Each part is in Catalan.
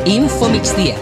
Info Migdia.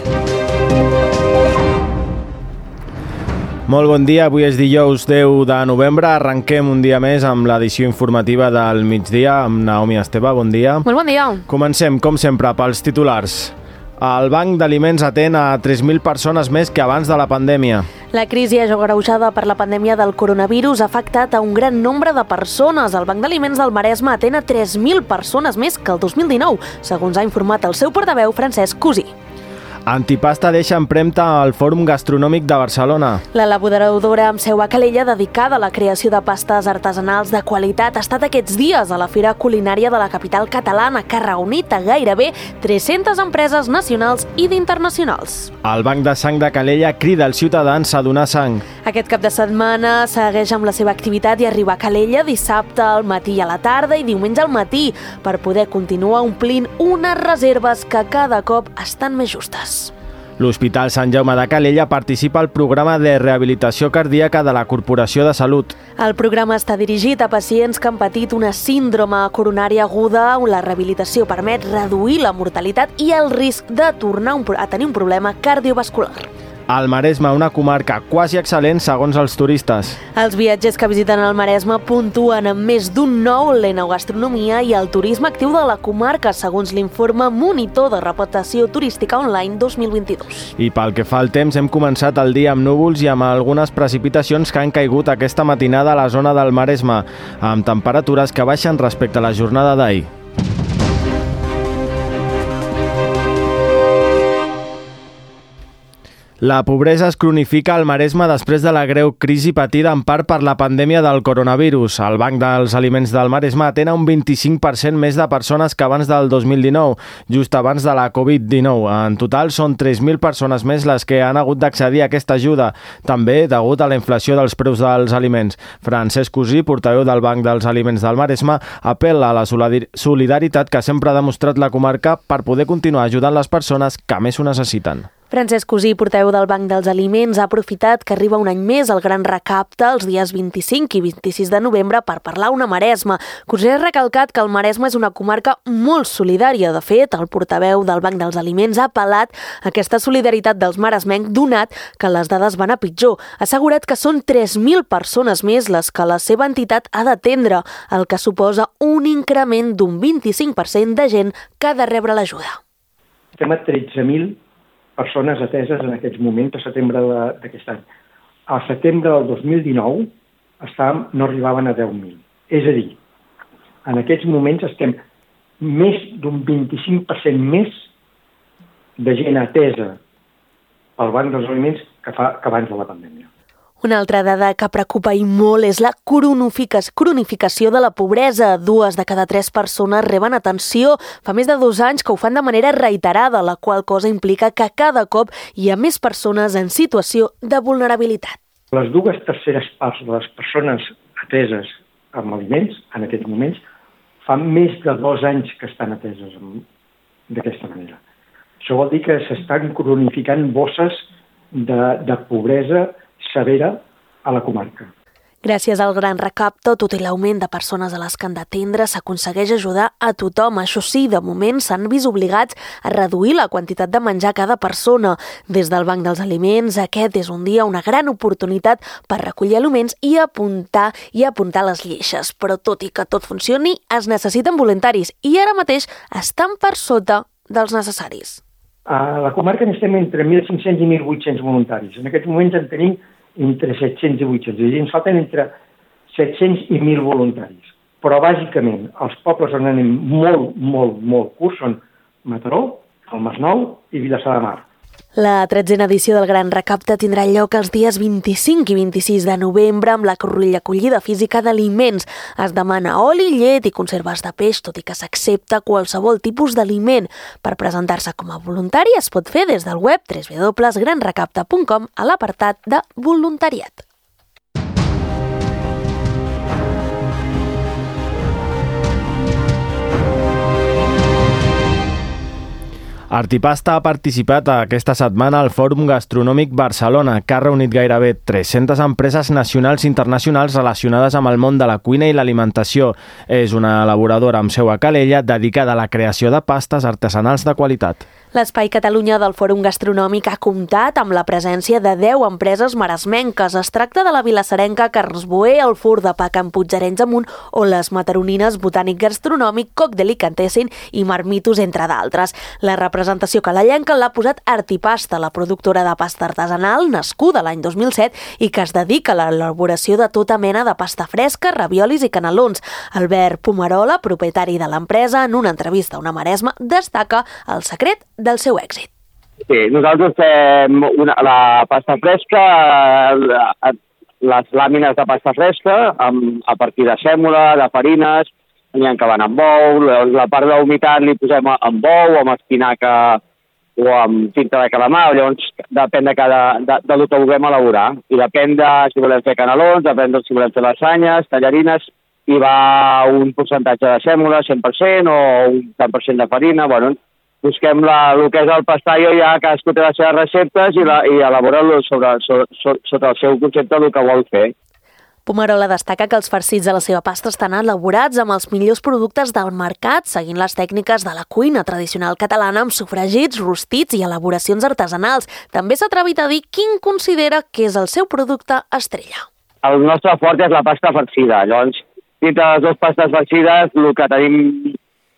Molt bon dia, avui és dijous 10 de novembre. Arrenquem un dia més amb l'edició informativa del migdia amb Naomi Esteve. Bon dia. Molt bon dia. Comencem, com sempre, pels titulars. El Banc d'Aliments atén a 3.000 persones més que abans de la pandèmia. La crisi agreujada per la pandèmia del coronavirus ha afectat a un gran nombre de persones. El Banc d'Aliments del Maresme atén a 3.000 persones més que el 2019, segons ha informat el seu portaveu, Francesc Cusí. Antipasta deixa empremta al Fòrum Gastronòmic de Barcelona. L'elaboradora amb seu a Calella, dedicada a la creació de pastes artesanals de qualitat, ha estat aquests dies a la Fira Culinària de la capital catalana, que ha reunit a gairebé 300 empreses nacionals i d'internacionals. El Banc de Sang de Calella crida als ciutadans a donar sang. Aquest cap de setmana segueix amb la seva activitat i arriba a Calella dissabte al matí i a la tarda i diumenge al matí per poder continuar omplint unes reserves que cada cop estan més justes. L'Hospital Sant Jaume de Calella participa al programa de rehabilitació cardíaca de la Corporació de Salut. El programa està dirigit a pacients que han patit una síndrome coronària aguda on la rehabilitació permet reduir la mortalitat i el risc de tornar a tenir un problema cardiovascular. El Maresme, una comarca quasi excel·lent segons els turistes. Els viatgers que visiten el Maresme puntuen amb més d'un 9 l'enogastronomia i el turisme actiu de la comarca, segons l'informe Monitor de Reputació Turística Online 2022. I pel que fa al temps, hem començat el dia amb núvols i amb algunes precipitacions que han caigut aquesta matinada a la zona del Maresme, amb temperatures que baixen respecte a la jornada d'ahir. La pobresa es cronifica al Maresme després de la greu crisi patida en part per la pandèmia del coronavirus. El Banc dels Aliments del Maresme atén a un 25% més de persones que abans del 2019, just abans de la Covid-19. En total són 3.000 persones més les que han hagut d'accedir a aquesta ajuda, també degut a la inflació dels preus dels aliments. Francesc Cusí, portaveu del Banc dels Aliments del Maresme, apel·la a la solidaritat que sempre ha demostrat la comarca per poder continuar ajudant les persones que més ho necessiten. Francesc Cusí, portaveu del Banc dels Aliments, ha aprofitat que arriba un any més el gran recapte els dies 25 i 26 de novembre per parlar una Maresme. Cusí ha recalcat que el Maresme és una comarca molt solidària. De fet, el portaveu del Banc dels Aliments ha apel·lat a aquesta solidaritat dels maresmencs donat que les dades van a pitjor. Ha assegurat que són 3.000 persones més les que la seva entitat ha d'atendre, el que suposa un increment d'un 25% de gent que ha de rebre l'ajuda. Estem a 13.000 persones ateses en aquests moments a setembre d'aquest any. Al setembre del 2019 no arribaven a 10.000. És a dir, en aquests moments estem més d'un 25% més de gent atesa pel Banc dels Aliments que abans de la pandèmia. Una altra dada que preocupa i molt és la cronificació de la pobresa. 2 de cada 3 persones reben atenció. Fa més de 2 anys que ho fan de manera reiterada, la qual cosa implica que cada cop hi ha més persones en situació de vulnerabilitat. Les 2/3 parts de les persones ateses amb aliments, en aquests moments, fa més de 2 anys que estan ateses d'aquesta manera. Això vol dir que s'estan cronificant bosses de pobresa severa a la comarca. Gràcies al gran recapte, tot i l'augment de persones a les que han d'atendre, s'aconsegueix ajudar a tothom. Això sí, de moment s'han vist obligats a reduir la quantitat de menjar a cada persona. Des del Banc dels Aliments, aquest és un dia una gran oportunitat per recollir aliments i apuntar les lleixes. Però tot i que tot funcioni, es necessiten voluntaris i ara mateix estan per sota dels necessaris. A la comarca estem entre 1.500 i 1.800 voluntaris. En aquests moments en tenim entre 700 i 800. És a dir, ens falten entre 700 i 1.000 voluntaris. Però, bàsicament, els pobles on anem molt curts són Mataró, el Masnou i Vilassar de Mar. La 13a edició del Gran Recapte tindrà lloc els dies 25 i 26 de novembre amb la recollida física d'aliments. Es demana oli, llet i conserves de peix, tot i que s'accepta qualsevol tipus d'aliment. Per presentar-se com a voluntari es pot fer des del web www.granrecapte.com a l'apartat de voluntariat. Artipasta ha participat aquesta setmana al Fòrum Gastronòmic Barcelona, que ha reunit gairebé 300 empreses nacionals i internacionals relacionades amb el món de la cuina i l'alimentació. És una elaboradora amb seu a Calella dedicada a la creació de pastes artesanals de qualitat. L'Espai Catalunya del Fòrum Gastronòmic ha comptat amb la presència de 10 empreses maresmenques. Es tracta de la vilassarenca Carles Boé, el Forn de Pa Can Puig d'Arenys Amunt o les mataronines Botànic Gastronòmic, Coq Delicatessen i Marmitos, entre d'altres. La representació calellenca l'ha posat Artipasta, la productora de pasta artesanal nascuda l'any 2007 i que es dedica a l'elaboració de tota mena de pasta fresca, raviolis i canelons. Albert Pomarola, propietari de l'empresa, en una entrevista a Una Maresma, destaca el secret del seu èxit. Sí, nosaltres fem la pasta fresca, les làmines de pasta fresca, a partir de sèmola, de farines, n'hi ha que van amb bou, la part de la humitat li posem amb bou, amb espinaca o amb tinta de calamar, llavors depèn de lo que vulguem elaborar. I depèn de si volem fer canelons, depèn de si volem fer lasanyes, tallarines, i va un percentatge de sèmola, 100%, o un tant per cent de farina, bueno, busquem el que és el pastaio, ja cadascú té les seves receptes i elabora-lo sota el seu concepte del que vol fer. Pomarola destaca que els farcits de la seva pasta estan elaborats amb els millors productes del mercat, seguint les tècniques de la cuina tradicional catalana amb sofregits, rostits i elaboracions artesanals. També s'ha atrevit a dir quin considera que és el seu producte estrella. El nostre fort és la pasta farcida. Llavors, dintre de les dues pastes farcides, el que tenim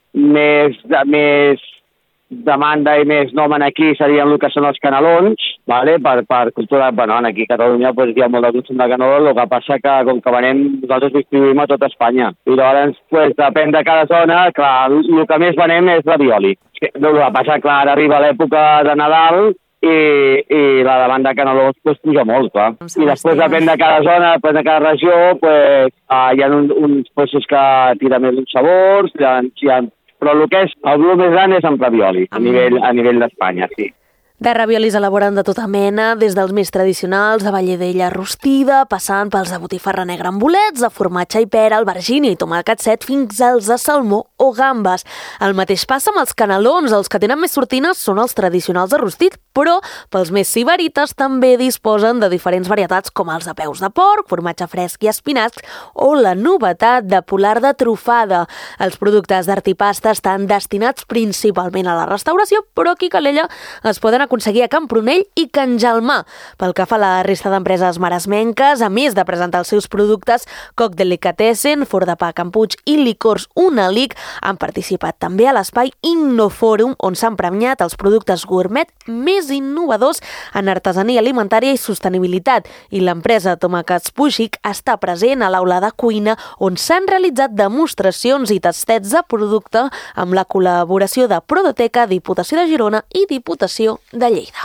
més demanda i més nom aquí serien el que són els canelons, ¿vale? Per cultura, bueno, aquí a Catalunya pues, hi ha molt de consum de canelons, el que passa que com que venem, nosaltres distribuïm a tot Espanya. I llavors, pues, depèn de cada zona, clar, el que més venem és ravioli. El que passa, clar, ara arriba l'època de Nadal i la demanda de canelons pues, puja molt, clar. I després depèn de cada zona, depèn de cada regió, pues, hi ha uns puestos que tiren més uns sabors, hi ha però el que és el volum més gran és amb ravioli, a nivell d'Espanya, sí. De raviolis elaboren de tota mena, des dels més tradicionals, de valladella rostida, passant pels de botifarra negra amb bolets, de formatge i pera, albergínia i tomàquet set, fins als de salmó o gambes. El mateix passa amb els canelons. Els que tenen més sortines són els tradicionals de rostit, però pels més sibarites també disposen de diferents varietats com els de peus de porc, formatge fresc i espinacs o la novetat de polar de trufada. Els productes d'Artipasta estan destinats principalment a la restauració, però aquí a Calella es poden aconseguir a Campronell i Can Jalmà. Pel que fa a la resta d'empreses maresmenques, a més de presentar els seus productes, Coq Delicatessen, Forn de Pa Can Puig i Licors Unalic han participat també a l'espai Innofòrum, on s'han premiat els productes gourmet més innovadors en artesania alimentària i sostenibilitat. I l'empresa Tomàquets Puixic està present a l'aula de cuina, on s'han realitzat demostracions i tastets de producte amb la col·laboració de Prodoteca, Diputació de Girona i Diputació de Lleida.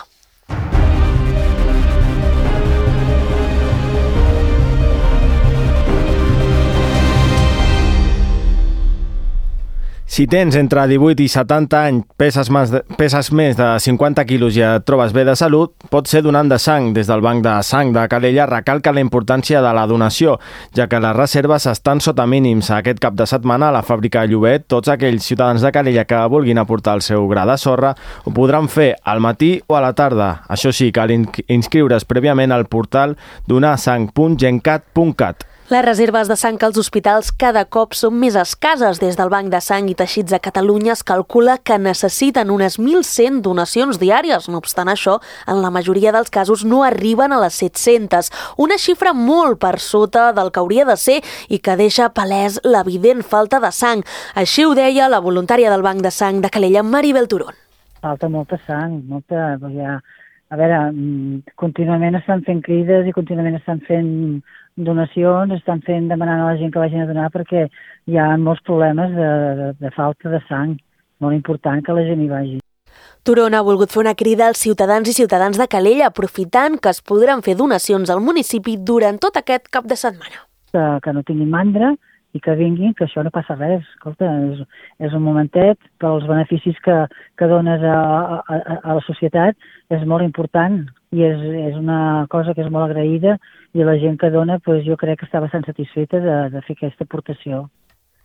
Si tens entre 18 i 70 anys, peses més de 50 quilos i et trobes bé de salut, pots ser donant de sang. Des del Banc de Sang de Calella recalca la importància de la donació, ja que les reserves estan sota mínims. Aquest cap de setmana a la fàbrica Llobet, tots aquells ciutadans de Calella que vulguin aportar el seu gra de sorra ho podran fer al matí o a la tarda. Això sí, cal inscriure's prèviament al portal donarsang.gencat.cat. Les reserves de sang als hospitals cada cop són més escasses. Des del Banc de Sang i Teixits de Catalunya es calcula que necessiten unes 1.100 donacions diàries. No obstant això, en la majoria dels casos no arriben a les 700, una xifra molt per sota del que hauria de ser i que deixa palès l'evident falta de sang. Així ho deia la voluntària del Banc de Sang de Calella, Maribel Turón. Falta molta sang, molta... A veure, contínuament estan fent crides i contínuament estan fent donacions, estan demanant a la gent que vagin a donar perquè hi ha molts problemes de falta de sang. Molt important que la gent hi vagi. Turón ha volgut fer una crida als ciutadans i ciutadans de Calella, aprofitant que es podran fer donacions al municipi durant tot aquest cap de setmana. Que no tinguin mandra i que vinguin, que això no passa res. Escolta, és un momentet, però els beneficis que dones a la societat és molt important i és una cosa que és molt agraïda i la gent que dona, doncs, jo crec que està bastant satisfeta de fer aquesta aportació.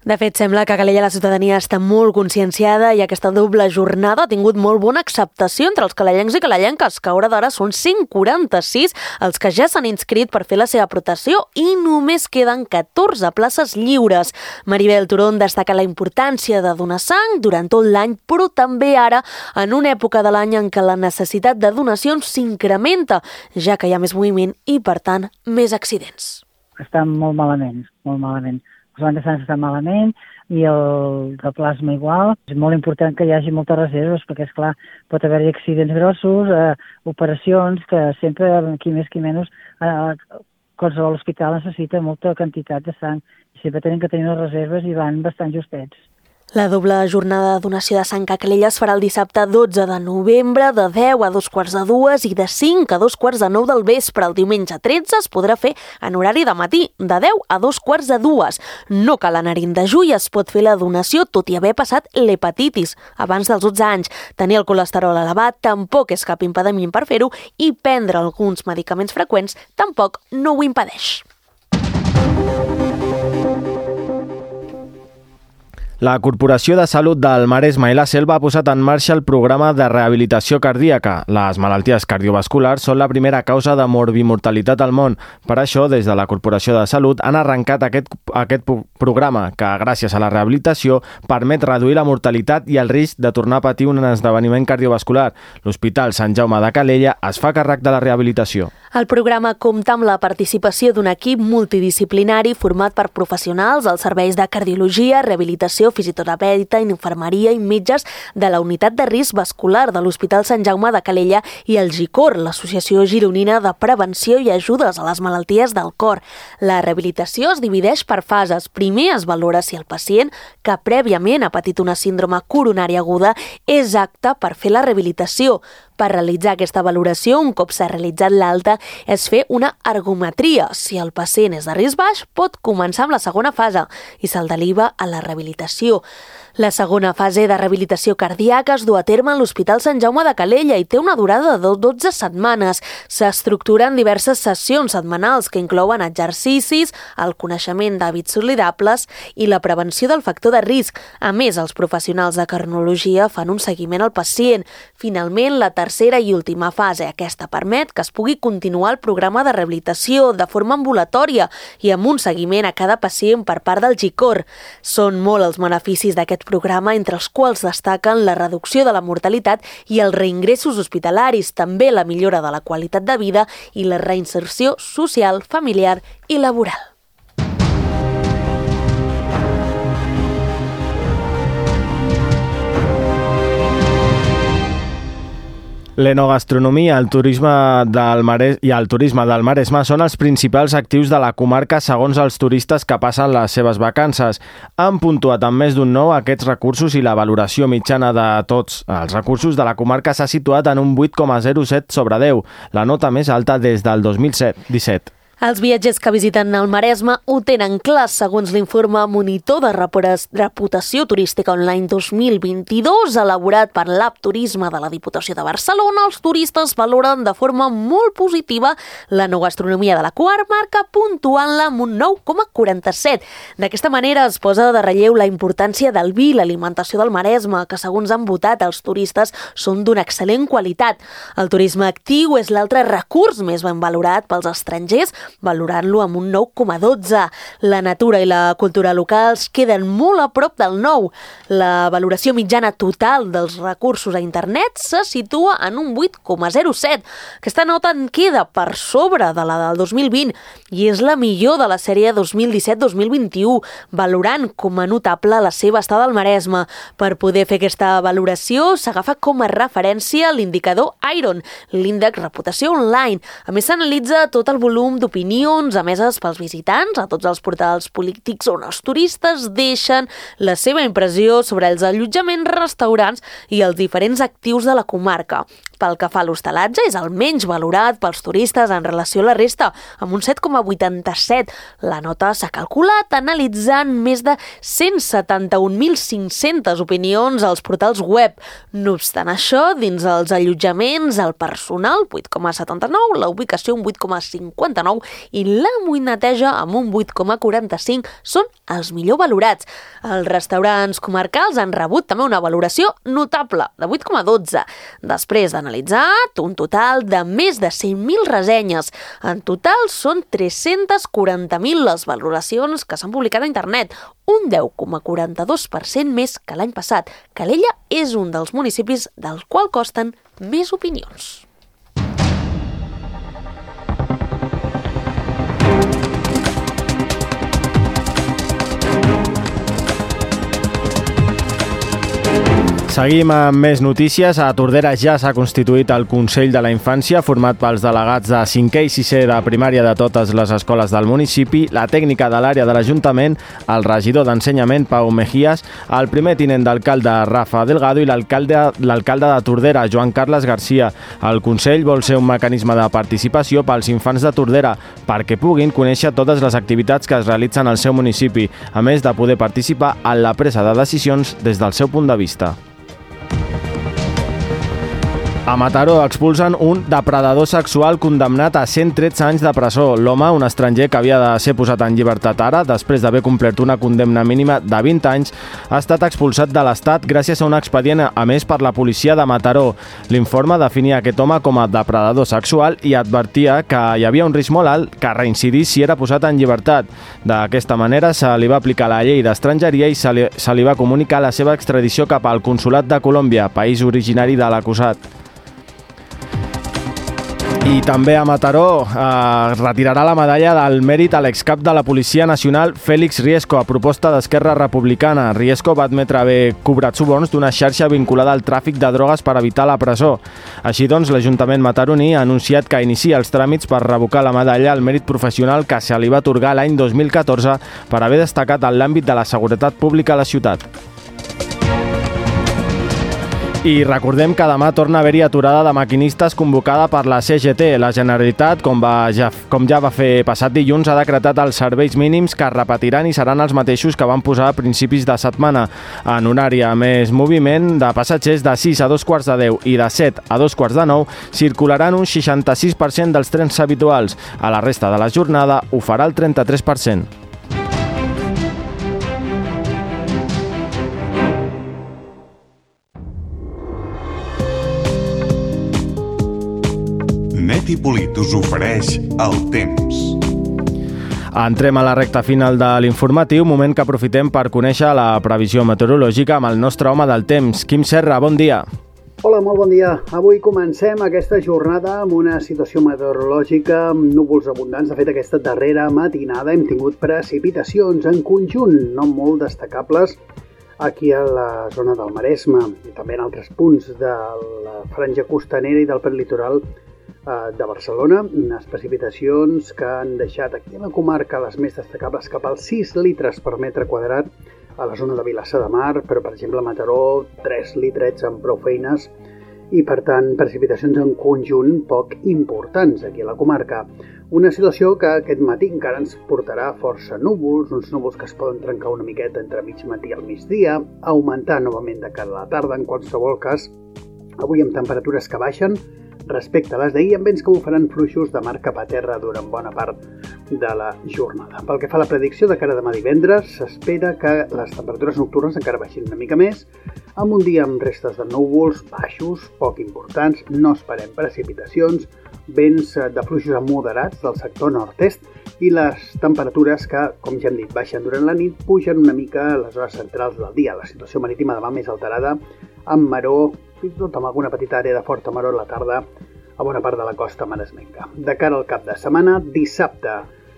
De fet, sembla que a Calella la ciutadania està molt conscienciada i aquesta doble jornada ha tingut molt bona acceptació entre els calellencs i calellenques, que a hora d'ara són 146 els que ja s'han inscrit per fer la seva aportació i només queden 14 places lliures. Maribel Turón destaca la importància de donar sang durant tot l'any, però també ara en una època de l'any en què la necessitat de donacions s'incrementa, ja que hi ha més moviment i, per tant, més accidents. Estan molt malament, molt malament. Els bancs de sang estan malament i el de plasma igual. És molt important que hi hagi moltes reserves perquè, esclar, pot haver-hi accidents grossos, operacions, que sempre, qui més qui menys, qualsevol hospital necessita molta quantitat de sang. Sempre tenen que tenir les reserves i van bastant justets. La doble jornada de donació de sang a Calella es farà el dissabte 12 de novembre de 10 a 2:45 i de 5 a 2:45 del vespre. El diumenge 13 es podrà fer en horari de matí, de 10 a 2:45. No cal anar-hi en dejú i es pot fer la donació tot i haver passat l'hepatitis abans dels 12 anys. Tenir el colesterol elevat tampoc és cap impediment per fer-ho i prendre alguns medicaments freqüents tampoc no ho impedeix. La Corporació de Salut del Maresme i la Selva ha posat en marxa el programa de rehabilitació cardíaca. Les malalties cardiovasculars són la primera causa de morbimortalitat al món. Per això, des de la Corporació de Salut han arrencat aquest programa que, gràcies a la rehabilitació, permet reduir la mortalitat i el risc de tornar a patir un esdeveniment cardiovascular. L'Hospital Sant Jaume de Calella es fa càrrec de la rehabilitació. El programa compta amb la participació d'un equip multidisciplinari format per professionals als serveis de cardiologia, rehabilitació, fisioterapeuta, infermeria i metges de la unitat de risc vascular de l'Hospital Sant Jaume de Calella i el GICOR, l'Associació Gironina de Prevenció i Ajudes a les Malalties del Cor. La rehabilitació es divideix per fases. Primer es valora si el pacient, que prèviament ha patit una síndrome coronària aguda, és apte per fer la rehabilitació. Per realitzar aquesta valoració, un cop s'ha realitzat l'alta, és fer una ergometria. Si el pacient és de risc baix, pot començar amb la segona fase i se'l deriva a la rehabilitació. La segona fase de rehabilitació cardíaca es du a terme a l'Hospital Sant Jaume de Calella i té una durada de 12 setmanes. S'estructura en diverses sessions setmanals que inclouen exercicis, el coneixement d'hàbits solidables i la prevenció del factor de risc. A més, els professionals de cardiologia fan un seguiment al pacient. Finalment, la tercera i última fase. Aquesta permet que es pugui continuar el programa de rehabilitació de forma ambulatòria i amb un seguiment a cada pacient per part del GICOR. Són molt els beneficis d'aquest programa, entre els quals destaquen la reducció de la mortalitat i els reingressos hospitalaris, també la millora de la qualitat de vida i la reinserció social, familiar i laboral. L'enogastronomia, el turisme i el turisme del Maresme són els principals actius de la comarca segons els turistes que passen les seves vacances. Han puntuat amb més d'un 9 aquests recursos i la valoració mitjana de tots els recursos de la comarca s'ha situat en un 8,07 sobre 10, la nota més alta des del 2017. Els viatgers que visiten el Maresme ho tenen clar, segons l'informe Monitor de Reputació Turística Online 2022, elaborat per l'App Turisme de la Diputació de Barcelona. Els turistes valoren de forma molt positiva l'enogastronomia de la comarca, puntuant-la amb un 9,47. D'aquesta manera es posa de relleu la importància del vi i l'alimentació del Maresme, que segons han votat els turistes són d'una excel·lent qualitat. El turisme actiu és l'altre recurs més ben valorat pels estrangers, valorant-lo amb un 9,12. La natura i la cultura locals queden molt a prop del 9. La valoració mitjana total dels recursos a internet se situa en un 8,07. Aquesta nota en queda per sobre de la del 2020 i és la millor de la sèrie 2017-2021, valorant com a notable la seva estada al Maresme. Per poder fer aquesta valoració s'agafa com a referència l'indicador IRON, l'índex Reputació Online. A més, s'analitza tot el volum d'opinions emeses pels visitants a tots els portals polítics on els turistes deixen la seva impressió sobre els allotjaments, restaurants i els diferents actius de la comarca. Pel que fa a l'hostalatge, és el menys valorat pels turistes en relació a la resta, amb un 7,87. La nota s'ha calculat analitzant més de 171.500 opinions als portals web. No obstant això, dins els allotjaments, el personal, 8,79, la ubicació, un 8,59, i la Muineteja, amb un 8,45, són els millor valorats. Els restaurants comarcals han rebut també una valoració notable, de 8,12, després d'analitzar un total de més de 100.000 ressenyes. En total són 340.000 les valoracions que s'han publicat a internet, un 10,42% més que l'any passat. Calella és un dels municipis del qual costen més opinions. Seguim amb més notícies. A Tordera ja s'ha constituït el Consell de la Infància, format pels delegats de 5è i 6è de primària de totes les escoles del municipi, la tècnica de l'àrea de l'Ajuntament, el regidor d'Ensenyament, Pau Mejías, el primer tinent d'alcalde, Rafa Delgado, i l'alcalde de Tordera, Joan Carles Garcia. El Consell vol ser un mecanisme de participació pels infants de Tordera perquè puguin conèixer totes les activitats que es realitzen al seu municipi, a més de poder participar en la presa de decisions des del seu punt de vista. A Mataró expulsen un depredador sexual condemnat a 113 anys de presó. L'home, un estranger que havia de ser posat en llibertat ara, després d'haver complert una condemna mínima de 20 anys, ha estat expulsat de l'Estat gràcies a un expedient emès per la policia de Mataró. L'informe definia aquest home com a depredador sexual i advertia que hi havia un risc molt alt que reincidís si era posat en llibertat. D'aquesta manera se li va aplicar la llei d'estrangeria i se li va comunicar la seva extradició cap al Consolat de Colòmbia, país originari de l'acusat. I també a Mataró retirarà la medalla del mèrit a l'excap de la Policia Nacional Félix Riesco a proposta d'Esquerra Republicana. Riesco va admetre haver cobrat suborns d'una xarxa vinculada al tràfic de drogues per evitar la presó. Així doncs, l'Ajuntament mataroní ha anunciat que inicia els tràmits per revocar la medalla al mèrit professional que se li va atorgar l'any 2014 per haver destacat en l'àmbit de la seguretat pública a la ciutat. I recordem que demà torna a haver-hi aturada de maquinistes convocada per la CGT. La Generalitat, com ja va fer passat dilluns, ha decretat els serveis mínims que es repetiran i seran els mateixos que van posar a principis de setmana. En horari a més moviment de passatgers, de 6 a 2:15 i de 7 a 2:45 circularan un 66% dels trens habituals. A la resta de la jornada ho farà el 33%. Net i Polit us ofereix el temps. Entrem a la recta final de l'informatiu, moment que aprofitem per conèixer la previsió meteorològica amb el nostre home del temps. Quim Serra, bon dia. Hola, molt bon dia. Avui comencem aquesta jornada amb una situació meteorològica amb núvols abundants. De fet, aquesta darrera matinada hem tingut precipitacions en conjunt, no molt destacables, aquí a la zona del Maresme i també en altres punts de la franja costanera i del prelitoral de Barcelona, unes precipitacions que han deixat aquí a la comarca les més destacables cap als 6 litres per metre quadrat a la zona de Vilassar de Mar, però per exemple a Mataró 3 litrets amb prou feines i per tant precipitacions en conjunt poc importants aquí a la comarca. Una situació que aquest matí encara ens portarà força núvols, uns núvols que es poden trencar una miqueta entre mig matí i al migdia, augmentar novament de cara a la tarda. En qualsevol cas, avui amb temperatures que baixen respecte a les d'ahir, amb vents que bufaran fluixos de mar cap a terra durant bona part de la jornada. Pel que fa a la predicció de cara a demà divendres, s'espera que les temperatures nocturnes encara baixin una mica més, amb un dia amb restes de núvols baixos, poc importants, no esperem precipitacions, vents de fluixos moderats del sector nord-est i les temperatures que, com ja hem dit, baixen durant la nit, pugen una mica a les hores centrals del dia. La situació marítima demà més alterada, amb maror, fins i tot amb alguna petita àrea de forta maror a la tarda a bona part de la costa maresmenca. De cara al cap de setmana, dissabte,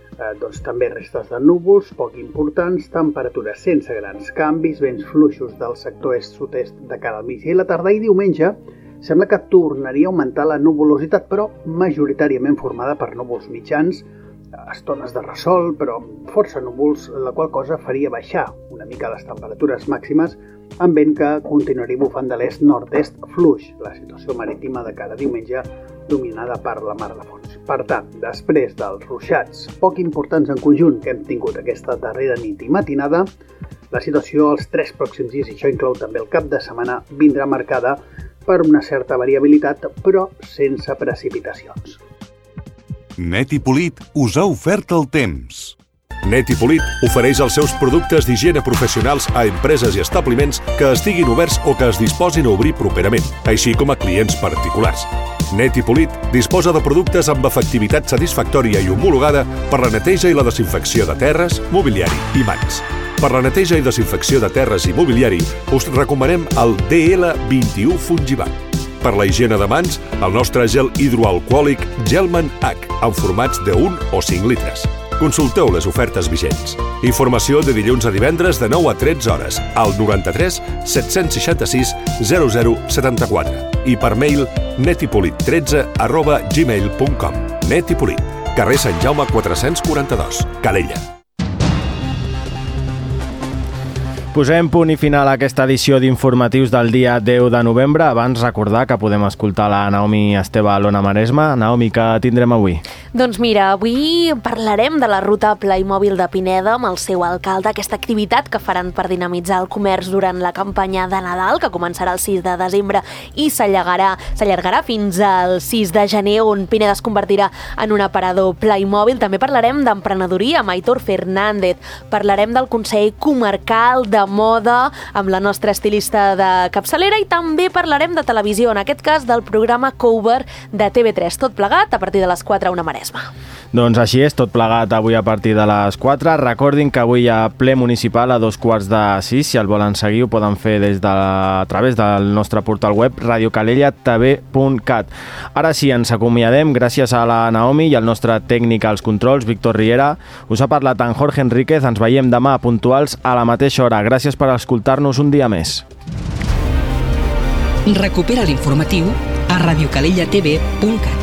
també restes de núvols, poc importants, temperatures sense grans canvis, vents fluixos del sector est-sud-est de cara al migdia i la tarda, i diumenge sembla que tornaria a augmentar la nuvolositat, però majoritàriament formada per núvols mitjans, estones de ressol, però força núvols, la qual cosa faria baixar una mica les temperatures màximes, amb vent que continuaria bufant de l'est-nord-est fluix, la situació marítima de cara a diumenge dominada per la mar de fons. Per tant, després dels ruixats poc importants en conjunt que hem tingut aquesta darrera nit i matinada, la situació els 3 pròxims dies, i això inclou també el cap de setmana, vindrà marcada per una certa variabilitat, però sense precipitacions. Net i Polit us ha ofert el temps. Net i Polit ofereix els seus productes d'higiene professionals a empreses i establiments que estiguin oberts o que es disposin a obrir properament, així com a clients particulars. Net i Polit disposa de productes amb efectivitat satisfactòria i homologada per la neteja i la desinfecció de terres, mobiliari i mans. Per la neteja i desinfecció de terres i mobiliari us recomanem el DL21 Fungivac. Per la higiene de mans, el nostre gel hidroalcohòlic Gelman H, en formats de 1 o 5 litres. Consulteu les ofertes vigents. Informació de dilluns a divendres de 9 a 13 hores al 93 766 0074 i per mail netipolit13@gmail.com. Net i Polit, carrer Sant Jaume 442, Calella. Posem punt i final a aquesta edició d'informatius del dia 10 de novembre. Abans recordar que podem escoltar la Naomi Esteve a l'Ona Maresma. Naomi, què tindrem avui? Doncs mira, avui parlarem de la ruta Playmobil de Pineda amb el seu alcalde, aquesta activitat que faran per dinamitzar el comerç durant la campanya de Nadal, que començarà el 6 de desembre i s'allargarà fins al 6 de gener, on Pineda es convertirà en un aparador Playmobil. També parlarem d'emprenedoria amb Aitor Fernández. Parlarem del Consell Comarcal de Moda amb la nostra estilista de capçalera i també parlarem de televisió, en aquest cas del programa Cover de TV3. Tot plegat a partir de les 4 a Una Maresma. Doncs així és, tot plegat avui a partir de les 4. Recordin que avui hi ha ple municipal a 2:45. Si el volen seguir ho poden fer a través del nostre portal web radiocalellatv.cat. Ara sí, ens acomiadem. Gràcies a la Naomi i al nostre tècnic als controls, Víctor Riera. Us ha parlat en Jorge Enríquez. Ens veiem demà puntuals a la mateixa hora. Gràcies per escoltar-nos un dia més. Recupera l'informatiu a radiocalellatv.cat.